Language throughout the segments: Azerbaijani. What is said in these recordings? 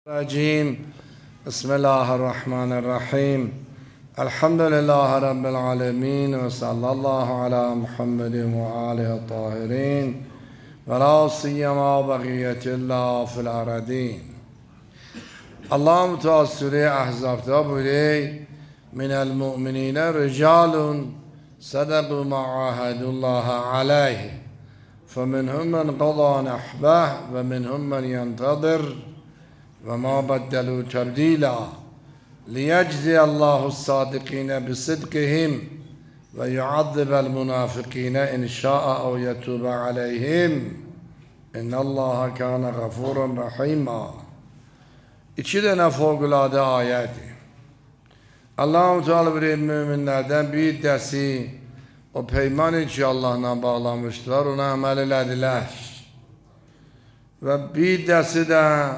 الرجيم بسم الله الرحمن الرحيم الحمد لله رب العالمين وصلى الله على محمد وآله الطاهرين ولا سيما بقية الله في الأرضين. اللهم تعالى أحزاب تابولي من المؤمنين رجال صدقوا ما عاهدوا الله عليه فمنهم من قضى نحبه ومنهم من ينتظر وما بدلوا تبديلا ليجزي الله الصادقين بصدقهم ويعذب المنافقين إن شاء أو يتوب عليهم إن الله كان غفورا رحيما. İki tane fevkalade ayeti. Allah-u Teala bir müminlerden bir iddiası o peyman için Allah'la bağlamışlar, ona amel elediler. Ve bir iddiası da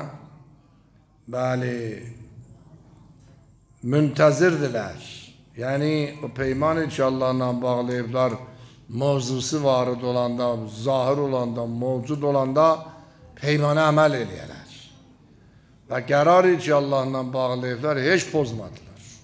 müntezirdiler. Yani o peyman için Allah'la bağlayıplar, mevzusu varid olanda, zahir olanda, mevcud olanda peymana amel ediyorlar. Ve karar için Allah'la bağlayıplar, hiç bozmadılar.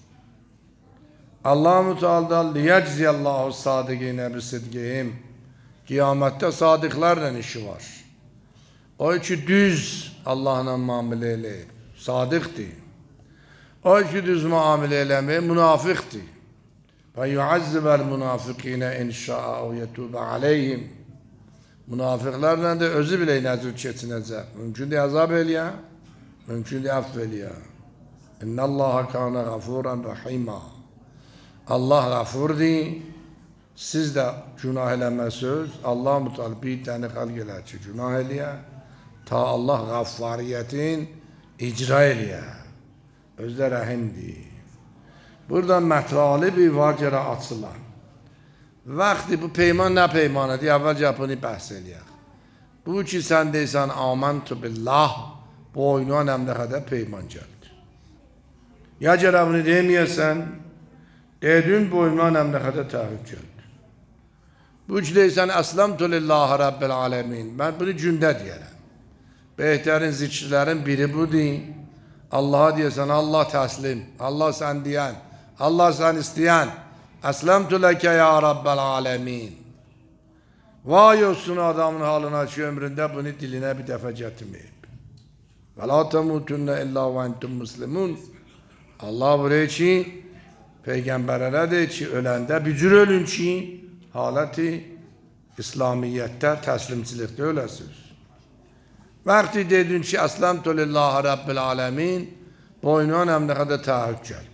Allah-u Teala liyecziyallahu sadıkine bisidgihim. Kıyamette sadıklarla işi var. O içi düz Allah'la muamele eleyip, sadıktı. O içi düz muamele elemeye münafıktı. Ve yuazzibel münafıkine inşa'a ve yetûbe aleyhim. Münafıklarla da özü bile nezir çetinecek. Mümkün de azap eliyor, mümkün de affeliyor. İnnallâhe kâne gafûran rahîmâ. Allah gafurdi. Siz de günah elemezsiniz. Allah mutal bir tane halgeler ki günah eliyor. Ta Allah gaffariyetin icra eliyor. Özde rahimdi. Buradan metrali bir vacera açılan. Vakti bu peyman ne peymanı diye evvelce bunu bahsediyor. Bu ki sen deysen amantu billah bu oyunun hem kadar peyman geldi. Ya cerabını demeyesen dediğin bu oyunun hem kadar taahhüt geldi. Bu ki deysen eslamtu lillahi rabbil alemin. Ben bunu cümle diyelim. Behterin zikirlerin biri bu değil. Allah'a diyorsan Allah teslim, Allah sen diyen, Allah sen isteyen. Eslemtu leke ya rabbel alemin. Vay olsun adamın halına ki ömründe bunu diline bir defa getirmeyip. Ve la temutunne illa ve entum muslimun. Allah buraya ki peygamberlere de ki ölende bücür ölün ki haleti İslamiyette teslimcilikte ölesiz. Vakti dedin ki eslemtu lillahi rabbil alemin boynun hem ne kadar taahhüt geldi.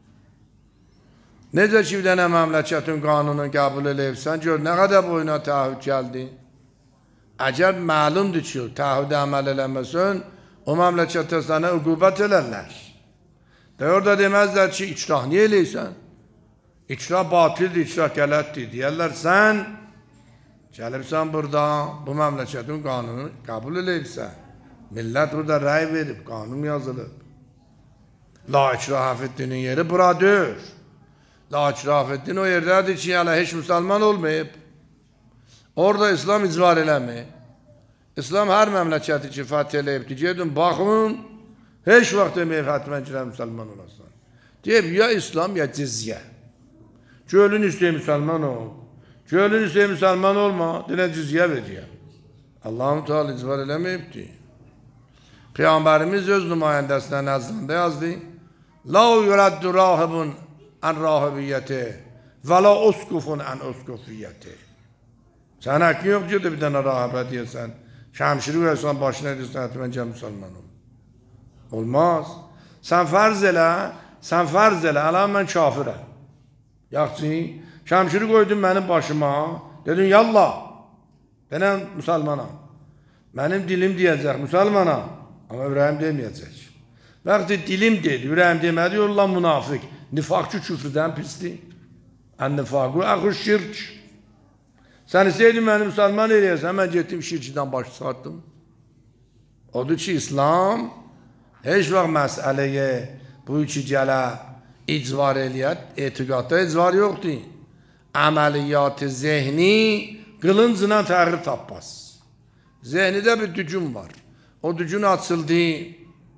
Nece çiftene memleketin kanunu kabul edilsen gör ne kadar boyuna taahhüt geldi. Acaba malumdur ki taahhüde amel eləməsən o memlekette sana ukubet ederler. De orada demezler ki icrah niye eləysən? İcrah batildir, icrah gələtdir. Deyərlər sen gelipsen burada bu memleketin kanunu kabul edilse millet burada rey verip kanun yazılıp la ikrah fiddinin yeri buradır. La ikrah fiddin o yerdedir ki yani hiç Müslüman olmayıp orada İslam icra eləmir. İslam her memleketi için fetheleyip diyeceğim bakın hiç vakit demeyip hatmen Müslüman olasın. Deyip ya İslam ya cizye. Çölün üstü Müslüman ol. Çölün üstü Müslüman olma, dine cizye veriyor. Allah-u Teala icbar elemeyipti. Peygamberimiz öz nümayendesine nezdinde yazdı. La yuraddu rahibun an rahibiyeti ve la uskufun an uskufiyeti. Sen hakkın yok diyordu bir tane rahibe diyesen. Şemşiri versen başına diyorsan etmence Müslüman ol. Olmaz. Sen farz ele, alam ben kafirem. Yaxçı, şemşiri koydun benim başıma, dedin yallah, ben Müslümanam. Benim dilim diyecek Müslümanam, ama yüreğim demeyecek. Vakti dilim dedi, yüreğim demedi, yolla münafık. Nifakçı küfrüden pisli. En nifakı akı şirk. Sen isteydin beni Müslüman eləyəsən, ben gittim şirkiden baş sattım. Odur ki İslam, hiç vaxt məsələyə bu iki gələ, icvar eləyət, etiqadda icvar yoxdur. Əməliyyat-ı zehni qılıncına təğrib tapmaz. Zehnide bir dücün var. O dücün açıldı.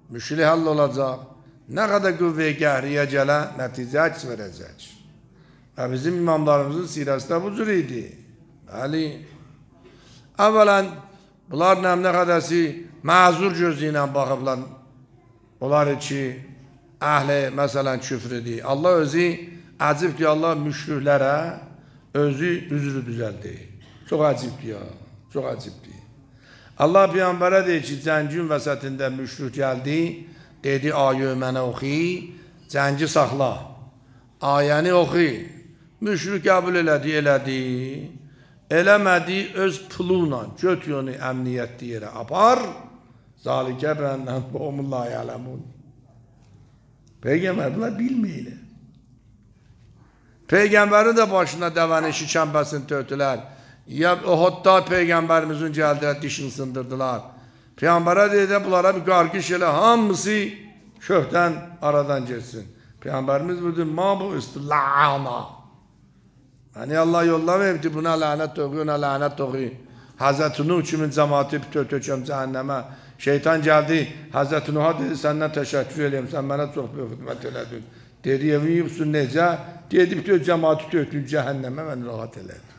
müşkili hall olacaq. Nə qədər qüvvəyə gəhriyə gələ, nəticə əks verəcək. Və bizim imamlarımızın sirəsi də bu cür idi. Bəli. Əvvələn, bunlar nə qədəsi məzur gözü ilə baxıblar. Onlar ki, əhli, məsələn, küfrüdür. Allah özü, əcibdir, Allah müşriklərə özü üzrü düzəldi. Çox əcibdir ya, çox əcibdir. Allah Peyğəmbərə deyir ki, cəngin vəsətində müşrik gəldi, dedi, ayə mənə oxu, cəngi saxla. Ayəni oxu. Müşrik qəbul elədi. Eləmədi, öz puluna götür onu əmniyyətli yerə apar. Zalikə bəndən boğumullah yələmun. Peyğəmbər bunlar bilməyir. Peyğəmbərin də başına dəvəni şikəmbəsini tötülər. Ya Uhudda Peyğəmbərimizin gəldilər, dişini sındırdılar. Peyğəmbərə deyir, bunlara bir qarqış elə, hamısı köhdən aradan geçsin. Peyğəmbərimiz buyurdu, ma bu üstü la'ana. Yani Allah yollamayıb ki, buna lənət toxuyor, ona lənət toxuyor. Həzrət Nuh kimin cəmaati tökəm cəhənnəmə. Şeytan gəldi, Həzrət Nuh'a dedi, səndən təşəkkür edeyim, sən mənə çox böyük xidmət elədin. Dedi, evi yıxsın necə? Dedi, bütün cəmaati tökdün cəhənnəmə, mən rahat elədim.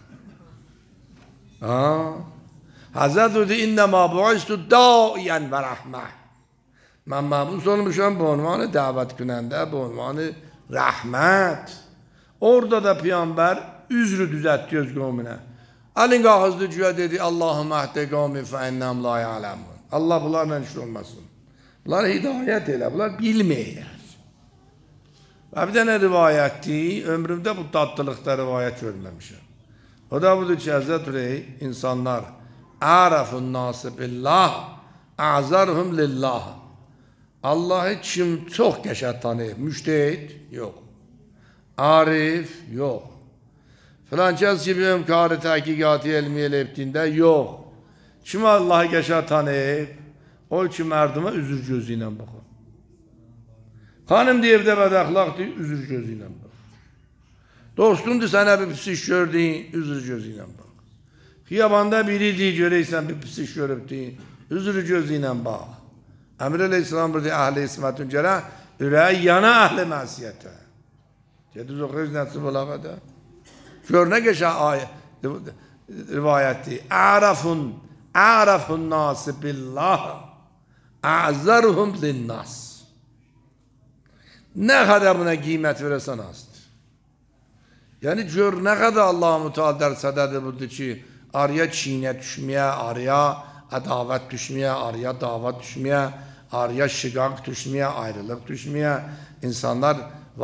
Həzrət dedi, innəmə bu'istu daiyən və rəhmə. Mən məbus olmuşam bu unvanı dəvət günəndə, bu unvanı rəhmət. Orada da Peyğəmbər üzrü düzəltdi öz qövmünə. Əlin qağızdı güya dedi, Allahümme əhdə qavmi fəinnəm la yələmun. Allah bunlarla iş olmasın. Bunlar hidayət elə, bunlar bilməyər. Və bir dənə rivayətdir, ömrümdə bu tatlılıqda rivayət görməmişəm. O da budur ki, Həzrət Rey, insanlar, ərəfun nası billah, əzərhum lillah. Allah'ı kim çox qəşət tanıyır? Müştehid? Yox. Arif? Yox. Filan kəs ki, bir ömkarı təhqiqatı elmi elə etdiyində? Yox. Kim Allah'ı qəşət tanıyır? O ki, mərdimə üzür gözü ilə baxır. Xanım deyib də bədəxlaqdır, üzür gözü ilə baxır. Dostumdur, sənə bir pis iş gördün, üzür gözü ilə baxır. Xiyabanda biridir, görəysən bir pis iş görübdün, üzür gözü ilə baxır. Əmir Aleyhisselam burada əhl-i ismətün gələ, ürəyi yana əhl-i məsiyyətə. Gediz oxuyuz nəsib olaqada. Gör nə qəşə rivayətdir. Ərəfun nası billah, əzərhum linnas. Nə qədər buna qiymət verəsən azdır. Yəni gör nə qədər Allah-u Teala dərsədədir budur ki, araya çiynə düşməyə, araya ədavət düşməyə, araya davat düşməyə, araya şiqaq düşməyə, ayrılıq düşməyə, insanlar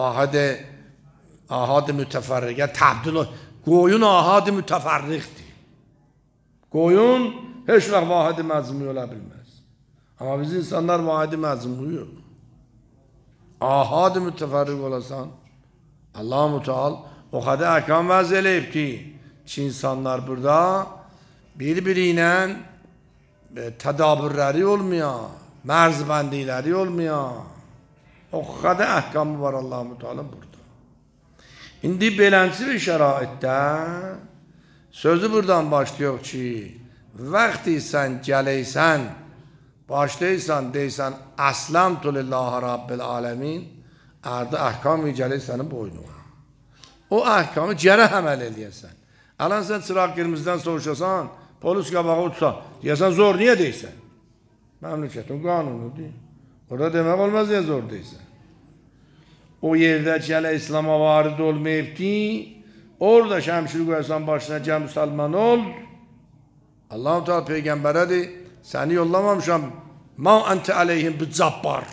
ahad-ı mütəfərriqə təbdil olur. Qoyun ahad-ı mütəfərriqdir. Qoyun heç vaxt vahid-i məzmuni ola bilməz. Amma biz insanlar vahid-i məzmuni yox. Ahad-ı mütəfərriq olasan, Allah-u Teala o qədər əhkam vəz eləyib ki, insanlar burada bir-biri ilə tədabürləri olmayan, mərzbəndikləri olmayan, o qədər əhkamı var Allah-u Teala burada. İndi belənsi bir şəraitdə sözü buradan başlayıq ki, vaxtı sən gələysən, başlayırsan, deysən, əslamtu lillahi rabbil aləmin, ərdə əhkamı gələk sənin boynuna. O əhkamı gərə əməl eləyəsən. Ələn sən çıraq qırmızıdan soğuşasan, polis qabağı utsa, deyəsən, zor niyə deysən? Məmləkətin qanunudur. Orada demək olmaz, niyə zor deysən? O yerdə gələ İslam'a varid olmayıbdi, orada şəmşir qoyarsan başına gəl müsəlman ol. Allah-u Teala Peyğəmbərədir, səni yollamamışam, ma ente aleyhim bi cabbar.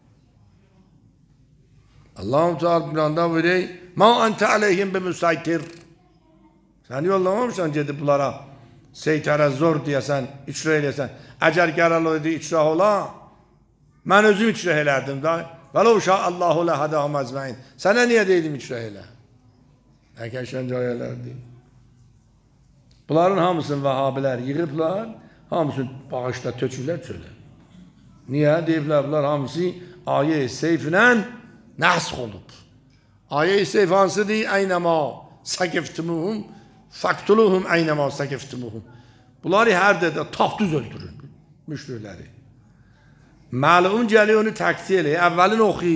Allah-u Teala bilanda buyuruyor, ma ente aleyhim bi müsaytir. Səni yollamamışam, gedib bunlara seytərə zor deyəsən, icra eləyəsən. Əgər qəral oydu icra ola, mən özüm icra elərdim da. Vələ uşaq Allahu ləhədəhum əzməin. Sənə niyə deydim icra elə? Əkəşənci ayələrdir. Bunların hamısını vəhabilər yığıblar, hamısını bağışda tökürlər çölə. Niyə? Deyiblər, bunlar hamısı ayə-i seyflə nəsx olub. Ayə-i seyf hansıdır? Əynəmə səqiftumuhum, faktuluhum əynəmə səqiftumuhum. Bunları hər dədə tapdüz öldürün, müşrikləri. Malum gəlir onu təqsir eləyir. Əvvəlin oxu.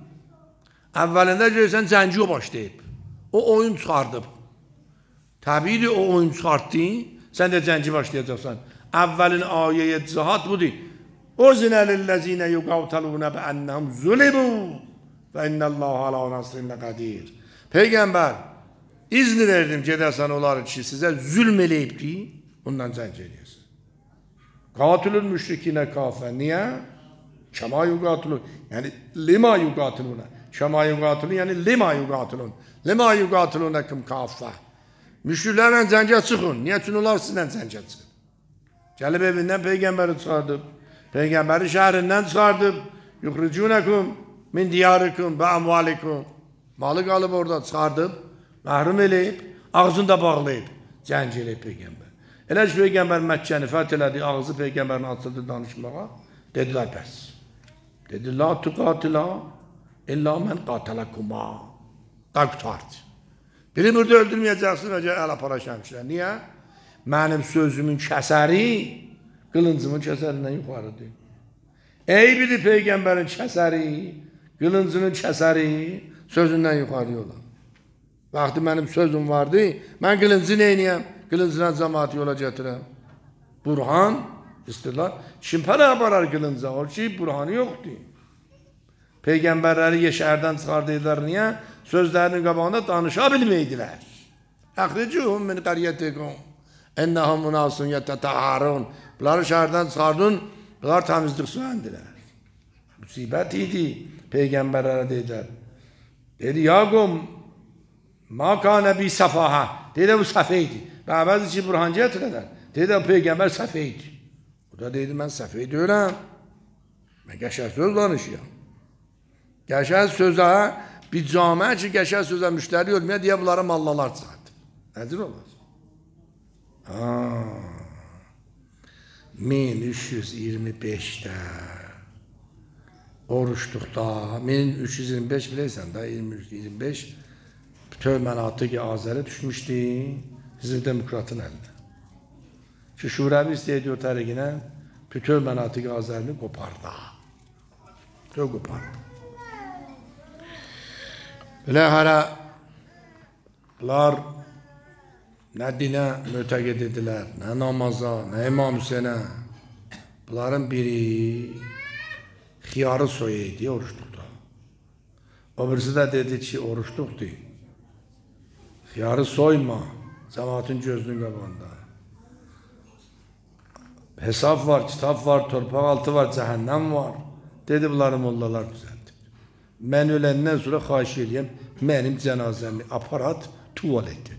Əvvəlində görürsən zənci başlayıb. O oyun çıxardıb. Təbiidir o oyun çıxartdı. Sən də zənci başlayacaqsan. Əvvəlin ayəyə cihat budur. Uzina lillezine yuqataluna bi annahum zulibu ve innallaha ala nasrin qadir. Peygamber izni verdim gedəsən onlar ki sizə zülm eləyibdi. Bundan zənc eləyəsən. Qatilul müşrikine kafe. Niye? Şema yuqatilun. Yani lima yuqatiluna. Şema yuqatilun yani lima yuqatilun. Lima yuqatilunakum kafe. Müşriklərlə zəncə çıxın. Niyə üçün onlar sizlə zəncə çıxın? Gəlib evindən Peygambəri çıxardıb. Peygamberi şəhərindən çıxardıb. Yuxricunakum min diyarikum və amvalikum. Malı qalıb orada çıxardıb. Məhrum eləyib. Ağzını da bağlayıb. Zənc eləyib Peygamber. Elə ki Peygamber Məkkəni fəth elədi. Ağzı Peygamberin açıldı danışmağa. Dedilər bəs. Dedi la tuqatila illa mən qatalakuma. Da qutardı. Biri burada öldürməyəcəksin və əl apara şəmşirə. Niyə? Mənim sözümün kəsəri qılıncımın kəsərindən yuxarıdır. Eybidir Peygamberin kəsəri, qılıncının kəsəri sözündən yuxarı yola. Vaxtı mənim sözüm vardı, mən qılıncı neyniyəm? Qılıncına cəmaatı yola gətirəm. Burhan, istirlər, şimpərə aparar qılınca, o ki, burhanı yoxdur. Peygamberləri yeşərdən çıxardıydılar, niyə? Sözlərinin qabağında danışa bilməydilər. Əxricuhum min qəriyyətikum. Ennəhum münasun yətətəharun. Bunları şəhərdən çıxardın, bunlar təmizlik süəndilər. Müsibət idi, Peygamberlərə dedilər. Dedi, Yaqum, ma kanə bi səfahə. Dedi, bu səfə idi. Və əvvəz ki, burhan gətirədər. Dedi, Peygamber səfə idi. O da dedi, mən səfə deyirəm. Mən qəşər söz danışıyam. Qəşər sözə, bir camə ki, qəşər sözə müştəri ölməyə deyə bunlara mallalar çıxardı. Nədir olar? 1325'də oruçluqda 1325 bilirsən də 23-25 bütöv mənatiq-i Azərə düşmüşdü Hizb Demokratın əlinə. Ki Şurəvi istəyədi o tərəqinə bütöv mənatiq-i Azərini qopardı. Bütöv qopardı. Belə hələ bunlar nə dinə mütəqid edilər, nə namaza, nə İmam Hüseynə. Bunların biri xiyarı soyuydu oruçluqda. O birisi də dedi ki, oruçluqdur. Xiyarı soyma, cəmaatın gözünün qabağında. Hesab var, kitab var, torpaq altı var, cəhənnəm var. Dedi, bunları mollalar düzəldi. Mən öləndən sonra xahiş edeyim, mənim cənazəmi aparat tuvaleti.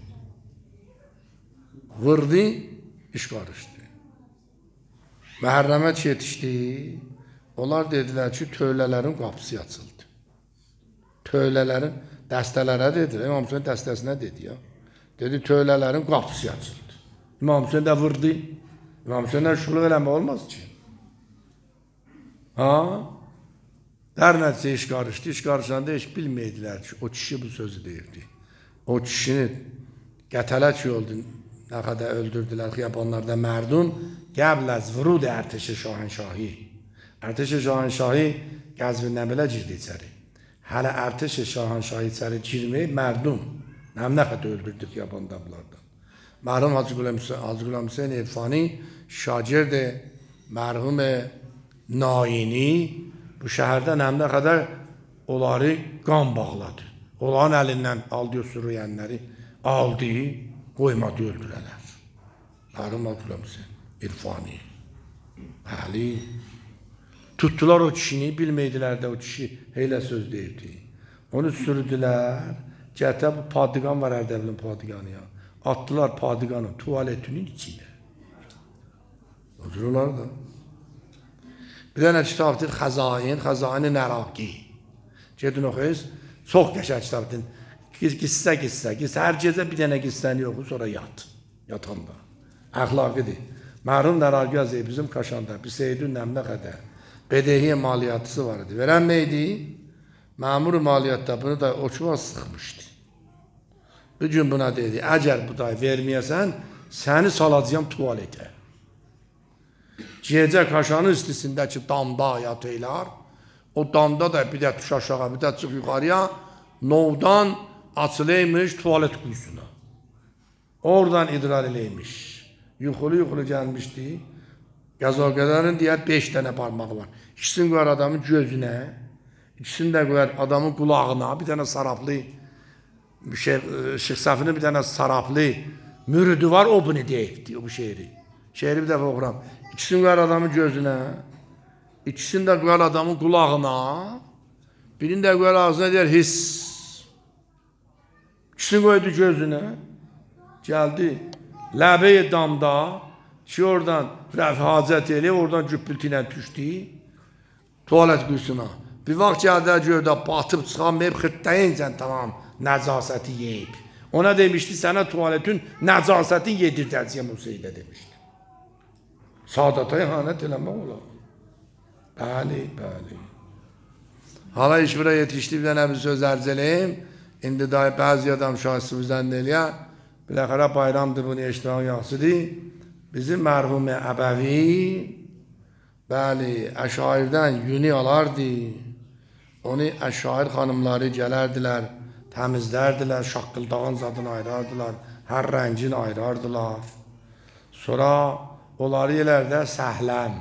Vurdu, iş qarışdı. Məhərrəmət yetişdi. Onlar dedilər ki, töylələrin qapısı açıldı. Töylələrin dəstələrə dedilər. İmam Hüseyin dəstəsinə dedi ya. Dedi, töylələrin qapısı açıldı. İmam Hüseyin də vurdu. İmam Hüseyinə şuluq eləmə olmaz ki. Hər nəticə iş qarışdı. İş qarışanda heç bilmədilər ki, o kişi bu sözü deyirdi. O kişini qətələ ki oldu. Nə qədər öldürdülər xiyabanlarda mərdun, qəbl əz vurud ərteş-i şahənşahi. Ərteş-i şahənşahi Qəzvindən belə girdi içəri. Hələ ərteş-i şahənşahi içəri girməyib mərdun. Nə qədər öldürdü xiyabanda bunlardan. Mərhum Hacı Qulam Hüseyin İrfani şagird mərhum Naini bu şəhərdə nə qədər onları qan bağladı. Onların əlindən aldı sürüyənləri, aldı, qoymadı öldürələr. Mərhum Hacı Qulam Hüseyin İrfani. Bəli. Tuttular o kişini, bilməydilər də o kişi heylə söz deyirdi. Onu sürdülər. Gətə bu padiqan var Ərdəbilin padiqanı ya. Attılar padiqanın tuvaletinin içində. Otururlar da. Bir dənə kitabdır, Xəzain-i Nəraqi. Gedin oxuyuz, çox qəşəng kitabdır. Qissə. Hər gecə bir dənə qissəni oxu, sonra yat. Yatanda. Əxlaqidir. Mərhum Nəraqi yazıyı bizim Kaşanda, bir Seydun Nəmnə qədər bedehiyyə maliyyatısı var idi. Verən neydi? Məmur maliyyatda bunu da oçuva sıxmışdı. Bir gün buna dedi, əgər bu da verməyəsən, səni salacağım tuvaletə. Gecə kaşanın istisindəki damda yatırlar. O damda da bir də tuş aşağı, bir də çıx yuxarıya. Novdan açılıymış tuvalet quyusuna. Oradan idrar eləymiş. Yuxulu gəlmişdi. Qəzaqələrin deyər 5 dənə parmağı var. İkisini qoyar adamın gözünə, ikisini də qoyar adamın qulağına, bir dənə saraplı, Şeyx Səfinin bir dənə saraplı müridi var, o bunu deyibdi, bu şeiri. Şeiri bir dəfə oxuram. İkisini qoyar adamın gözünə, ikisini də qoyar adamın qulağına, birini də qoyar ağzına deyər hiss. İkisini qoydu gözünə, gəldi, ləbəyi damda, ki oradan rəf hacət eləyib, oradan cübbültü ilə düşdü, tuvalet quyusuna. Bir vaxt gəldi göydə batıb çıxamayıb, xırtdayincən tamam nəcasəti yeyib. Ona demişdi, sənə tuvaletin nəcasətin yedirdəcəyəm Hüseydə demişdi. Saadata ihanət eləmək olar. Bəli. Hala iş bura yetişdi, bir dənə bir söz ərz eləyim. İndi dahi bəzi adam şahsımızdan eləyə, biləxərə bayramdır, bunu eşitmək yaxşıdır. Bizim mərhum Əbəvi, bəli, əşairdən yünü alardı. Onu əşair xanımları gələrdilər, təmizlərdilər, şaqqıldağın zadını ayırardılar, hər rəngin ayırardılar. Sonra onları yelərdə səhləm.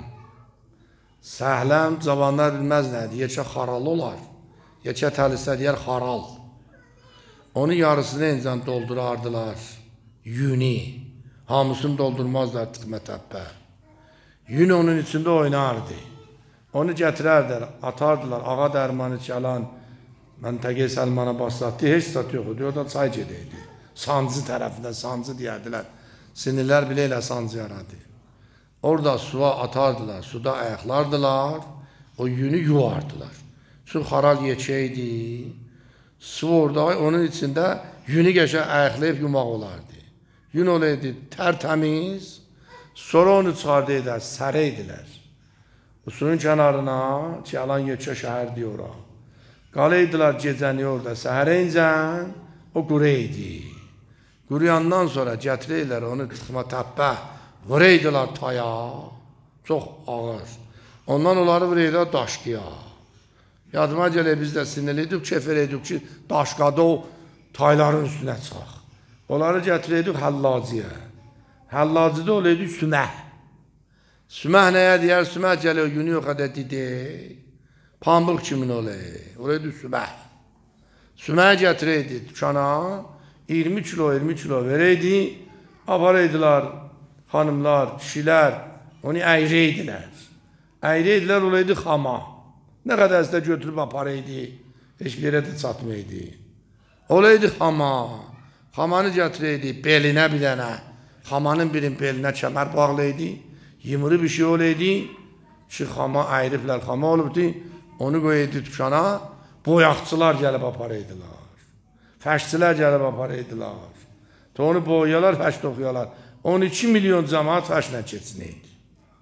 Səhləm, cavanlar bilməz nədir, yekə xaral olar. Yekə təlisə deyər xaral. Onun yarısını incən doldurardılar, yünü. Hamısını doldurmazlar tıxmə təppə. Yün onun içində oynardı. Onu gətirərdilər, atardılar, ağa dərmanı çalan, məntəqə Səlmana baslatdı, heç zat yox idi, oradan çay gedəydi. Sancı tərəfindən, sancı deyərdilər. Sinirlər bilə ilə sancı yaradı. Orada suya atardılar, suda ayaqlardılar, o yünü yuvardılar. Su xaral yekəydi, su orada, onun içində yünü qəşə ayaqlayıb yumaq olardı. Yün olaydı tərtəmiz, sonra onu çıxardı edər, sərə edilər. Bu suyun kənarına, Çiyalan Yekə şəhər deyir ora. Qalıydılar gecəni orada, səhərə incən, o qureydi. Quruyandan sonra gətirəylər onu tıxma təppə, vureydilər taya, çox ağır. Ondan onları vureydilər daşqıya. Yadıma gələ biz də sinirliydik, kefir edik ki, daşqada o tayların üstünə çıxaq. Onları gətirəydik həllacıya. Həllacıda olaydı süməh. Süməh nəyə deyər? Süməh gəlir, günü yox ədə dedi. Pambıq kimin olaydı? Olaydı süməh. Süməh gətirəydi dükana, 20 kilo verəydi. Aparaydılar xanımlar, kişilər, onu əyrəydilər. Əyrəydilər olaydı xama. Nə qədər də götürüb aparaydı, heç bir yerə də çatmaydı. Olaydı xama. Xamanı gətirəydi, belinə bir dənə. Xamanın birinin belinə kəmər bağlaydı. Yımırı bir şey olaydı. Ki, xama əyriblər, xama olubdu. Onu qoyaydı dükana. Boyaqçılar gəlib aparaydılar. Fəşçilər gəlib aparaydılar. Onu boyalar, fəş toxuyalar. 12 milyon cəmaat fəşlə keçinəydi.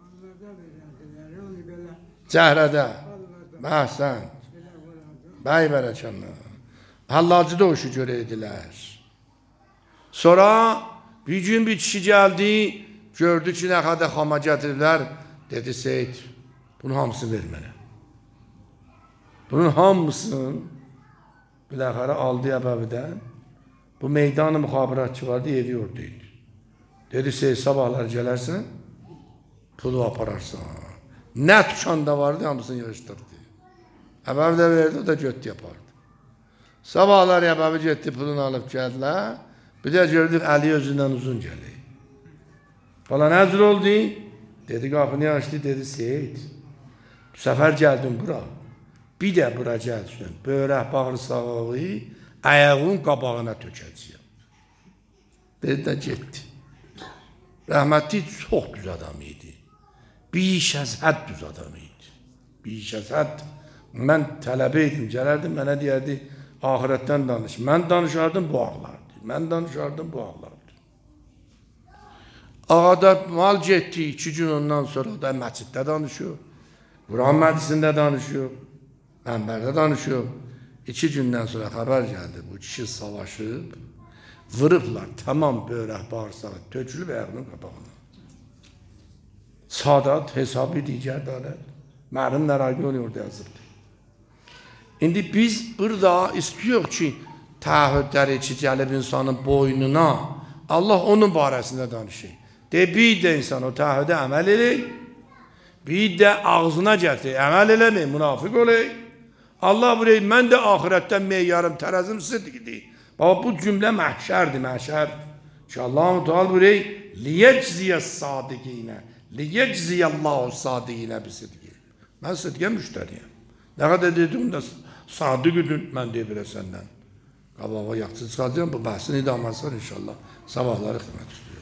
Cəhrədə. Məhsən. Bəy bərəkənlə. Hallacıda o işi görəydilər. Sonra bir gün bir kişi gəldi, gördü ki, nə qədər xama gətiriblər, dedi Seyid, bunun hamısını ver mənə. Bunun hamısını biləxərə aldı Əbəvidən, bu meydanı müxabiratçı vardı, evi oradaydı. Dedi Seyid, sabahlar gələrsən, pulu apararsan. Nə tükanda vardı, hamısını yığışdırdı. Əbəvi də verdi, o da götdü yapardı. Sabahlar Əbəvi getdi, pulunu alıb gəldilər. Bir də gördük, Əli özündən uzun gəlir. Falan həzr oldu. Dedi, qapını açdı, dedi, Seyid, bu səfər gəldim bura. Bir də bura gəlsin, böyrək bağırsağı, ayağın qabağına tökəcəyəm. Dedi də getdi. Rəhmətli çox düz adam idi. Biş əz hədd düz adam idi. Biş əz hədd. Mən tələbə idim, gələrdim, mənə deyərdi, ahirətdən danış. Mən danışardım, bu ağlardı. Mən danışardım, bu ağlardı. Ağada mal getdi, 2 gün ondan sonra da məsciddə danışıyor. Quran məclisində danışıyor. Mənbərdə danışıyor. 2 gündən sonra xəbər gəldi, bu kişi savaşıb, vırıblar, tamam böyrək bağırsağı, tökülüb ayağının qabağına. Sadat hesabı diğer dalet. Məlum nərağı oluyor yazıldı. İndi biz burada istiyor ki təvhidləri ki gəlib insanın boynuna Allah onun barəsində danışır. Bir də insan o təvhidə əməl edək, bir də ağzına gətir, əməl eləmək, münafiq olay. Allah burayı, mən də ahirətdən meyyarım, tərəzim sidqidir. Baba bu cümlə məhşərdir, məhşər. Ki Allah-u Teala burayı liyecziyəs sadiqinə, liyecziyəllahu sadiqinə bi sidqi. Mən sidqə müştəriyəm. Nə qədər dedim də sadiq idin, mən deyə belə səndən. Qabağa yaxçı çıxacağım, bu bəhsin idaməsi var inşallah. Sabahları xidmət istiyorum.